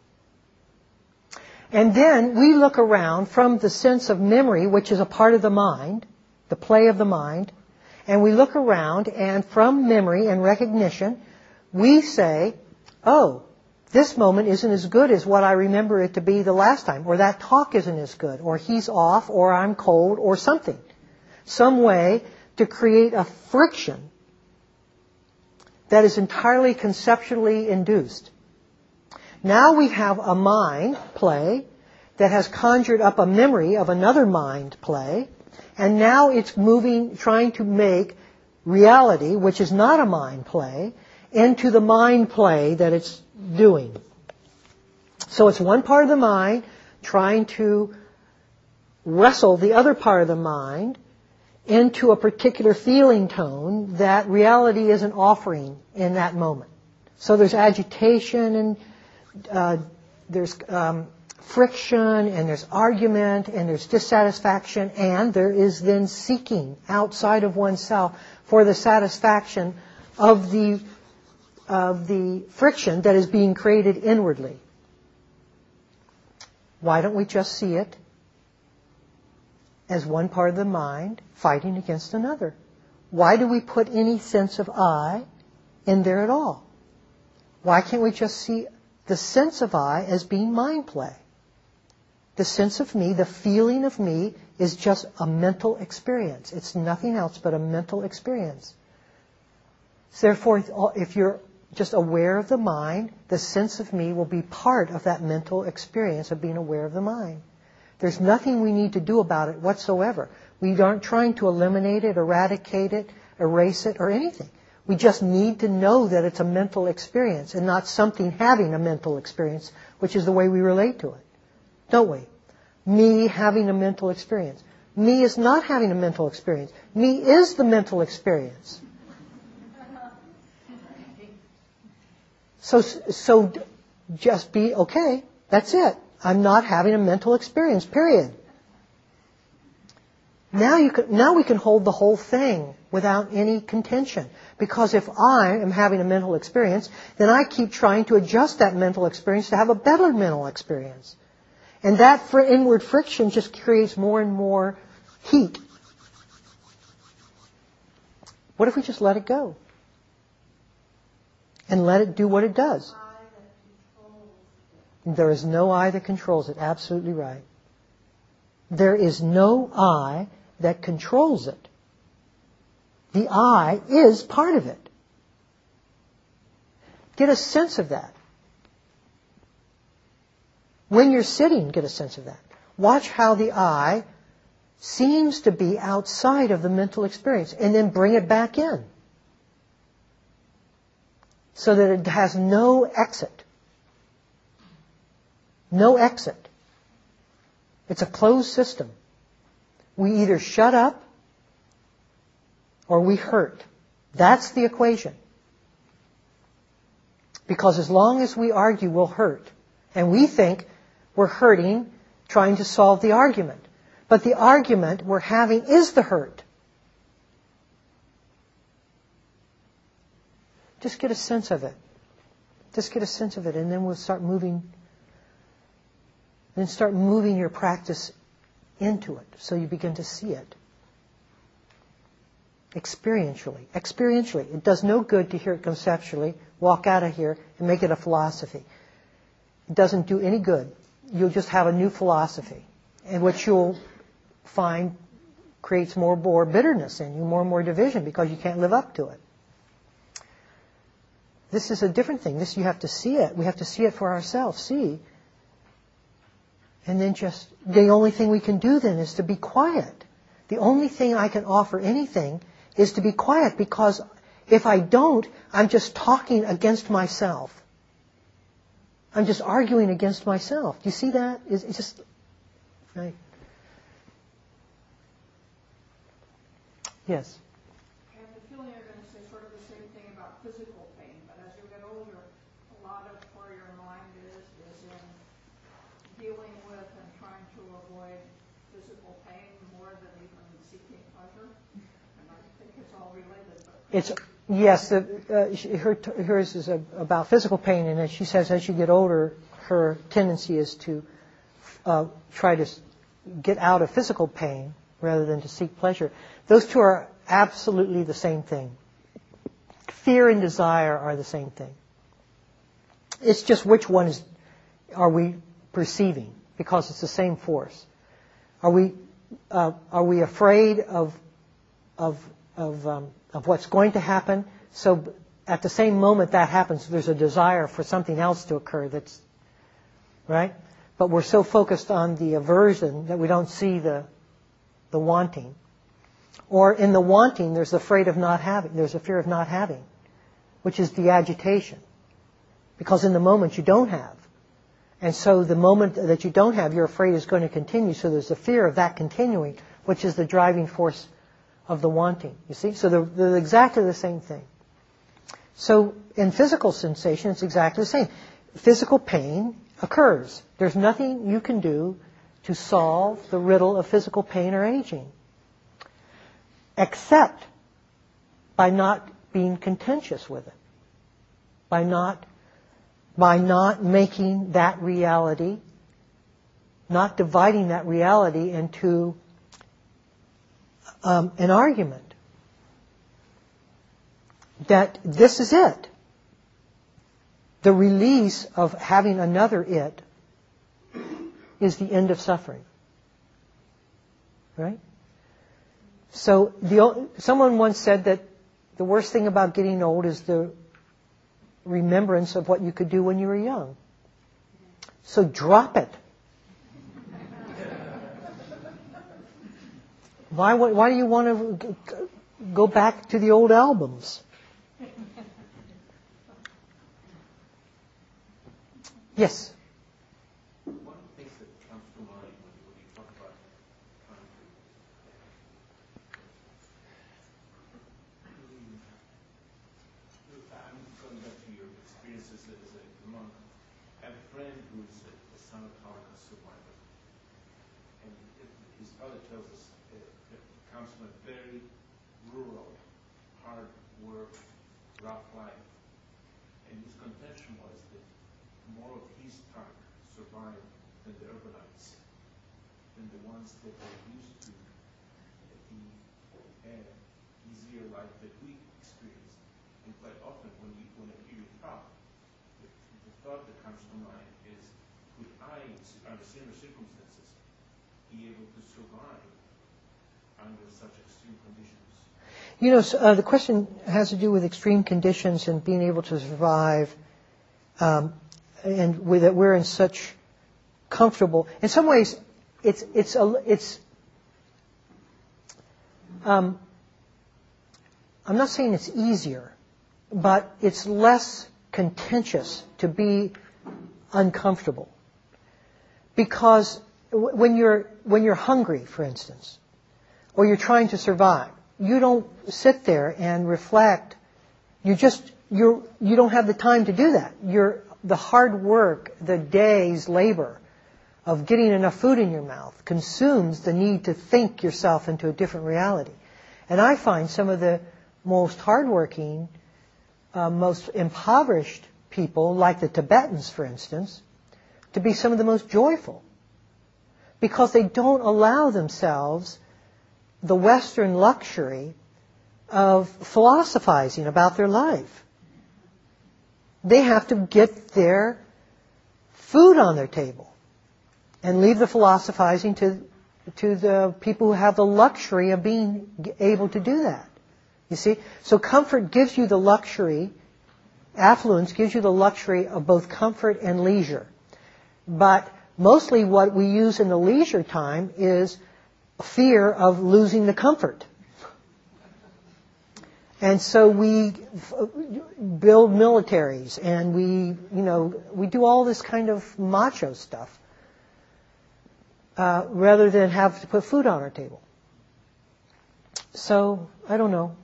And then we look around from the sense of memory, which is a part of the mind, the play of the mind, and we look around, and from memory and recognition, we say, oh, this moment isn't as good as what I remember it to be the last time, or that talk isn't as good, or he's off, or I'm cold, or something. Some way to create a friction that is entirely conceptually induced. Now we have a mind play that has conjured up a memory of another mind play, and now it's moving, trying to make reality, which is not a mind play, into the mind play that it's doing. So it's one part of the mind trying to wrestle the other part of the mind into a particular feeling tone that reality isn't offering in that moment. So there's agitation and uh, there's um, friction and there's argument and there's dissatisfaction, and there is then seeking outside of oneself for the satisfaction of the of the friction that is being created inwardly. Why don't we just see it as one part of the mind fighting against another? Why do we put any sense of I in there at all? Why can't we just see the sense of I as being mind play? The sense of me, the feeling of me, is just a mental experience. It's nothing else but a mental experience. So therefore, if you're just aware of the mind, the sense of me will be part of that mental experience of being aware of the mind. There's nothing we need to do about it whatsoever. We aren't trying to eliminate it, eradicate it, erase it, or anything. We just need to know that it's a mental experience and not something having a mental experience, which is the way we relate to it. Don't we? Me having a mental experience. Me is not having a mental experience. Me is the mental experience. So, so just be okay. That's it. I'm not having a mental experience, period. Now you can, now we can hold the whole thing without any contention. Because if I am having a mental experience, then I keep trying to adjust that mental experience to have a better mental experience. And that for inward friction just creates more and more heat. What if we just let it go? And let it do what it does? There is no I that controls it. Absolutely right. There is no I that controls it. The I is part of it. Get a sense of that. When you're sitting, get a sense of that. Watch how the I seems to be outside of the mental experience, and then bring it back in. So that it has no exit. No exit. It's a closed system. We either shut up or we hurt. That's the equation. Because as long as we argue, we'll hurt. And we think we're hurting trying to solve the argument. But the argument we're having is the hurt. Just get a sense of it. Just get a sense of it, and then we'll start moving. Then start moving your practice into it, so you begin to see it. Experientially. Experientially. It does no good to hear it conceptually, walk out of here, and make it a philosophy. It doesn't do any good. You'll just have a new philosophy, and which you'll find creates more and more bitterness in you, more and more division, because you can't live up to it. This is a different thing. This, you have to see it. We have to see it for ourselves. See. And then just, the only thing we can do then is to be quiet. The only thing I can offer anything is to be quiet, because if I don't, I'm just talking against myself. I'm just arguing against myself. Do you see that? It's it's just, right. Yes? I have the feeling you're going to say sort of the same thing about physical pain, but as you get older, a lot of where your mind is, is in dealing with and trying to avoid physical pain more than even seeking pleasure. And I think it's all related. But It's, yes, the, uh, she- her, hers is a, about physical pain, and as she says, as you get older, her tendency is to uh, try to s- get out of physical pain rather than to seek pleasure. Those two are absolutely the same thing. Fear and desire are the same thing. It's just which one is are we perceiving, because it's the same force. Are we uh, are we afraid of of of um, of what's going to happen? So at the same moment that happens, there's a desire for something else to occur. That's right. But we're so focused on the aversion that we don't see the the wanting. Or in the wanting, there's the afraid of not having. There's a fear of not having, which is the agitation. Because in the moment you don't have. And so the moment that you don't have, you're afraid is going to continue. So there's a fear of that continuing, which is the driving force of the wanting. You see? So they're, they're exactly the same thing. So in physical sensation, it's exactly the same. Physical pain occurs. There's nothing you can do to solve the riddle of physical pain or aging, except by not being contentious with it, by not by not making that reality, not dividing that reality into um, an argument that this is it. The release of having another it is the end of suffering. Right? So the, someone once said that the worst thing about getting old is the remembrance of what you could do when you were young. So drop it. Why, why do you want to go back to the old albums? Yes. One of the things that comes to mind when, when you talk about country, I'm going back to your experiences as a monk. I have a friend who is a, a son of Holocaust survivor, and it, his father tells us uh, that he comes from a very rural, hard work, rough life, and his contention was that more of his time survived than the urbanites, than the ones that were used to the uh, easier life that we experienced. And quite often when, you, when I hear you talk, the, the thought that comes to mind is, could I, under similar circumstances, be able to survive under such extreme conditions? You know, so, uh, the question has to do with extreme conditions and being able to survive, um, and with that we're in such comfortable. In some ways, it's it's a, it's. Um, I'm not saying it's easier, but it's less contentious to be uncomfortable, because w- when you're when you're hungry, for instance, or you're trying to survive, you don't sit there and reflect. You just you're you don't have the time to do that. You're the hard work, the day's labor of getting enough food in your mouth consumes the need to think yourself into a different reality. And I find some of the most hardworking, uh, most impoverished people, like the Tibetans, for instance, to be some of the most joyful, because they don't allow themselves the Western luxury of philosophizing about their life. They have to get their food on their table and leave the philosophizing to to the people who have the luxury of being able to do that. You see? So comfort gives you the luxury, affluence gives you the luxury of both comfort and leisure. But mostly what we use in the leisure time is fear of losing the comfort. And so we build militaries and we, you know, we do all this kind of macho stuff uh, rather than have to put food on our table. So, I don't know.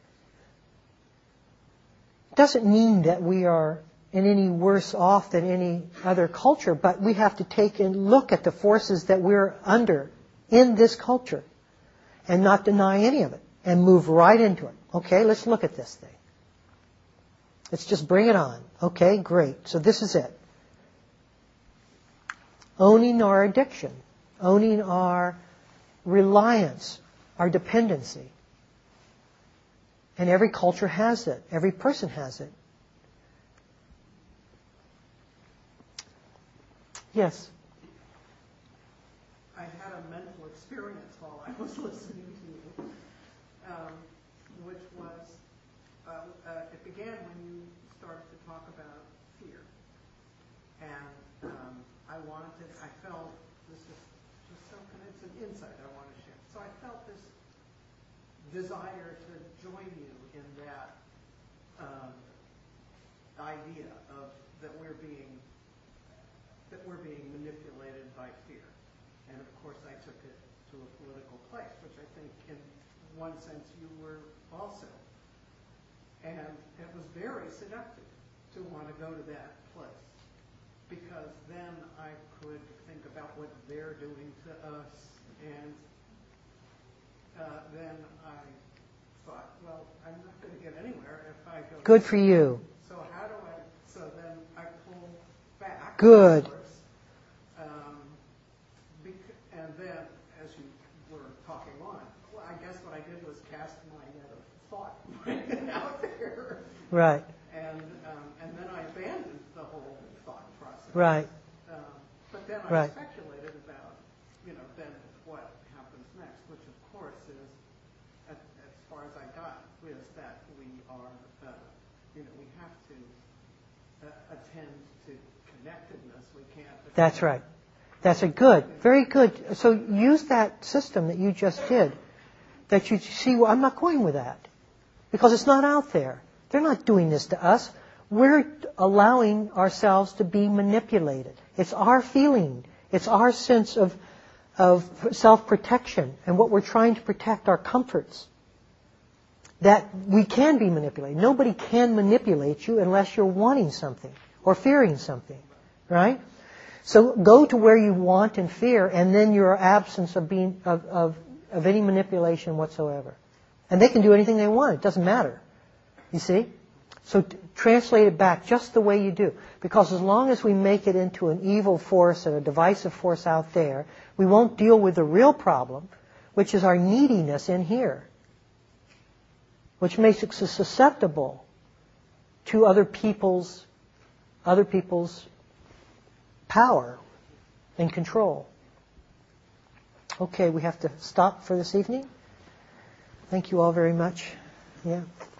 Doesn't mean that we are in any worse off than any other culture, but we have to take and look at the forces that we're under in this culture and not deny any of it and move right into it. Okay, let's look at this thing. Let's just bring it on. Okay, great. So this is it. Owning our addiction, owning our reliance, our dependency. And every culture has it. Every person has it. Yes? I had a mental experience while I was listening to you, um, which was, uh, uh, it began when you started to talk about fear. And um, I wanted, I felt, this is just so, it's an insight I want to share. So I felt this desire to join you in that um, idea of that we're being that we're being manipulated by fear. And of course I took it to a political place, which I think in one sense you were also. And it was very seductive to want to go to that place, because then I could think about what they're doing to us, and uh, then I thought, well, I'm not going to get anywhere if I go. Good for you. So how do I, so then I pull back. Good. Of course. Um, bec- and then, as you were talking on, well, I guess what I did was cast my net of thought out there. Right. And um, and then I abandoned the whole thought process. Right. Um, but then I Right. speculated about, you know, then what happens next, which of course is, as, as far as I got, is that we are, uh, you know, we have to uh, attend to connectedness. We can't. That's right. That's a good, very good. So use that system that you just did, that you see, well, I'm not going with that, because it's not out there. They're not doing this to us. We're allowing ourselves to be manipulated. It's our feeling. It's our sense of, of self-protection and what we're trying to protect, our comforts, that we can be manipulated. Nobody can manipulate you unless you're wanting something or fearing something, right? So go to where you want and fear, and then your absence of being of, of, of any manipulation whatsoever. And they can do anything they want. It doesn't matter. You see? So t- translate it back just the way you do. Because as long as we make it into an evil force and a divisive force out there, we won't deal with the real problem, which is our neediness in here, which makes us susceptible to other people's other people's power and control. Okay, we have to stop for this evening. Thank you all very much. Yeah.